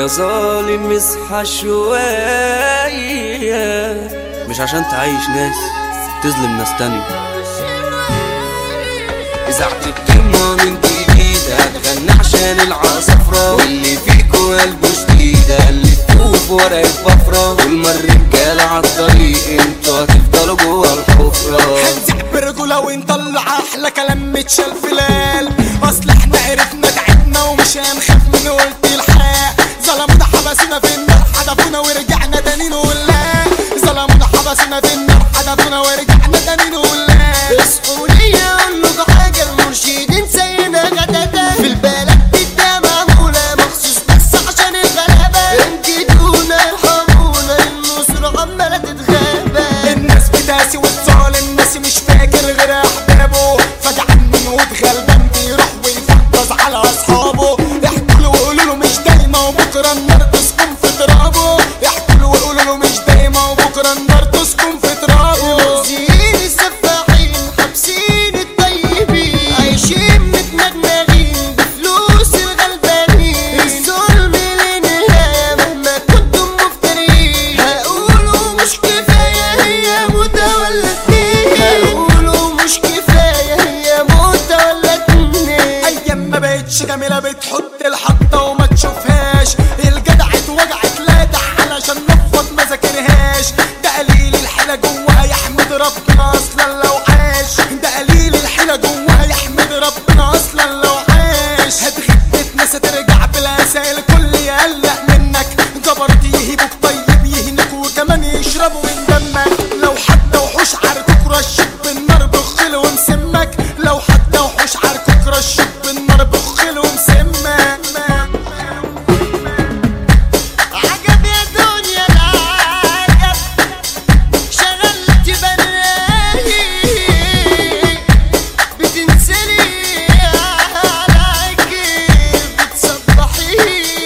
يا ظالم اصحى شوية، مش عشان تعيش ناس تظلم ناس تانية. إذاعة القمة من جديد هتغني عشان العصفرة، واللي فيكوا قلبه شديد قلبتوه في ورقة بفرة، والما الرجالة عالطريق انتوا هتفضلوا جوا الحفرة. هنزح برجولة ونطلع أحلى كلام متشال فلال، أصل احنا عرفنا تعبنا ومش هنخاف من قلت الحق. ظلمونا حبسونا في النار حدفونا ورجعنا تاني نقول لا، ظلمونا حبسونا في النار حدفونا ورجعنا تاني نقول لا. اصحوا ليا قولوا حاجة المرشدين سينا غداتا، في البلد دي ده معمولة مخصوص بس عشان الغلابة، انجدونا ارحمونا النصر عمالة تتغابى. الناس بتاسي والظالم ناسي مش فاكر غير أحبابه، فجعان من ود غلبان بيروح ويفضز على أصحابه. احكوا له وقولوا له مش دايما وبكرة النار تسكن في ترابه، احكوا له وقولوا له مش دايما وبكرة النار تسكن في ترابه. مؤذيين السفاحين حابسين الطيبين، عايشين متنغنغين بفلوس الغلبانين، الظلم للنهاية مهما كنتم مفترين. هقولوا مش كفاية هي موتة ولا اتنين، هقولوا مش كفاية هي موتة ولا اتنين. أيام ما بقتش جميلة بتحط الحطة وما تشوفهاش، الجدع اتوجعت لادع علشان نفض ما ذاكرهاش. ده قليل الحيلة جواها يحمد ربنا أصلا لو عاش، ده قليل الحيلة جواها يحمد ربنا أصلا لو عاش. هتغيب بتنسى ترجع بالأسى الكل يقلق منك، جبرت يهيبوك طيب يهنك وكمان يشربوا من دمك. لو حتى وحوش عاركوك رشك بالنار بخل ومسمك، لو حتى وحوش عاركوك رشك بالنار بخل ومسمك. عجب يا دنيا العجب، شغلت براهي بتنزلي على كيف بتصبحي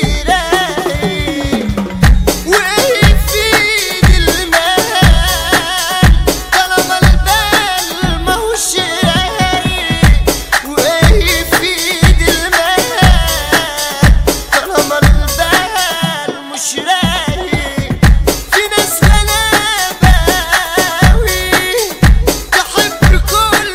رايق، وايه في ايد المال طالما البال ماهوش رايق، وايه في ايد المال طالما البال مش رايق. في ناس غلابة أوي تحب كل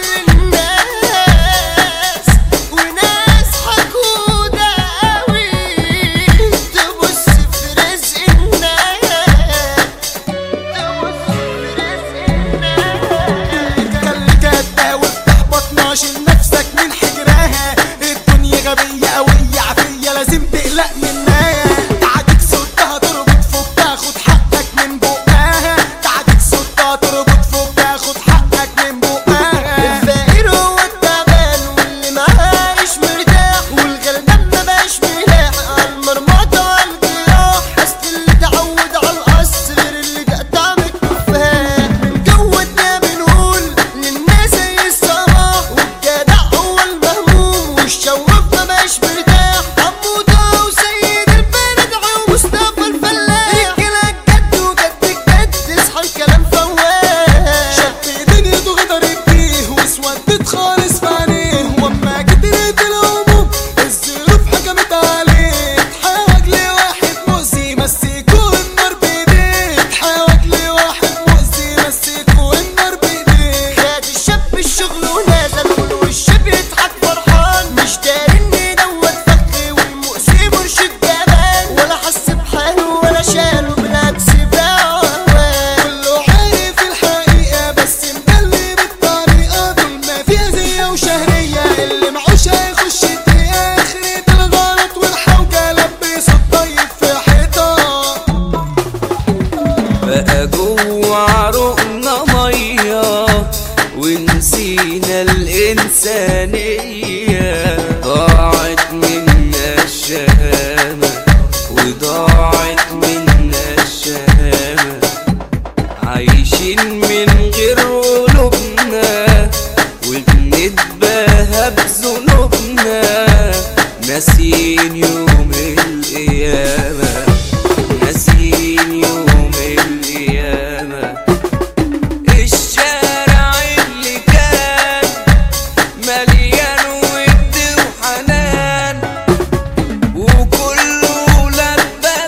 الناس، وناس حقودة أوي تبص في رزق الناس، تبص في رزق الناس. خلي كده وافتح بطناش لنفسك من حجرها، الدنيا غبية قوية عافية لازم تقلق منها. تعاديك صوتها تربط فوق تاخد حقك من بقها، تعاديك صوتها تربط فوق تاخد حقك من بقها. الفقير هو التعبان واللي معايش مرتاح، والغلبان مبقاش ملاح عالمرمطة وعالجراح. أصل اللي اتعود عالقصر غير اللي تقطع بالتفاح. من جودنا بنقول للناس زي الصباح، والجدع هو المهموم والشواف مبقاش مرتاح. حمودة وسيد البلد ومصطفى الفلاح، رجالة جد وجد الجد اصحى الكلام فواح. شق دنيته غدرت بيه واسودت خالص في عينيه، واما كترت الهموم الظروف حكمت عليه. اتحاج لواحد مؤذي مسكوا النار بايديه، اتحاج لواحد مؤذي مسكوا النار بايديه. خد الشاب الشغل ونازل والوش بيضحك فرحان، مش داري ان دوت فخ والمؤذي مرشد جبان، ولا حس بحاله ولا شاله بالعكس باعه هواه. كله عارف الحقيقة بس مدلي بالطريقة، طول ما فيها زية وشهرية اللي معوش هيخش الدقيقة. آخرة الغلط والحوجة لبسوا الطيب في حيطة. بقى جوا عروقنا مية ونسينا الإنسانية، ضاعت منا الشهامة وضاعت منا الشهامة، عايشين من غير قلوبنا وبنتباهى بذنوبنا، ناسيين يوم القيامة، ناسيين يوم القيامة. الشارع اللي كان مليان ود وحنان، وكله ولاد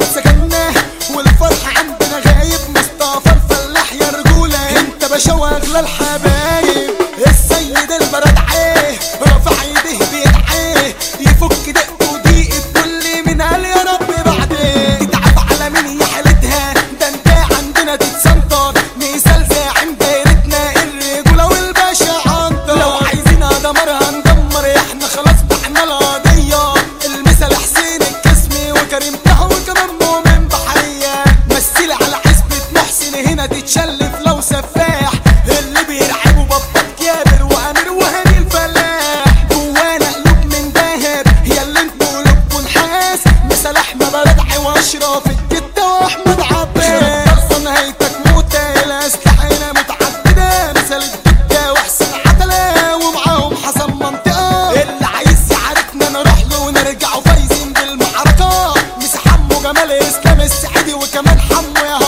سكننا والفرح عندنا غايب. مصطفى الفلاح يا رجولة انت باشا واغلى الحبايب. السيد البرد عيه رفع ايديه بيدعيه يفك دقه وضيقه كل من قال يا رب بعديه. تتعب على مين يا حالتها ده انت عندنا تتسنطر. مثال زاعم دايرتنا الرجولة والباشا عنتر. لو عايزين دمر هندمر احنا خلاص بعنا القضية. المثل حسين الكسمي وكريم تحو وكمان مؤمن بحرية. مثل على حسبة محسن هنا تتشلف لو سفاح. اللي بيرعبوا بطات جابر وامير وهاني الفلاح. جوانا قلوب من دهب هي اللي انتوا قلوبكوا نحاس. مثل احمد ردعي واشرف الجدة واحمد عباس. خلصان هيتك موتة الاسلحة هنا متعددة. مثل الجدة وحسين عتلة ومعاهم حسن منطقة. اللي عايز يعاركنا نروح له ونرجعوا فايزين بالمعركة. مسح حمو جمال اسلام السعيدي وكمان حمو يا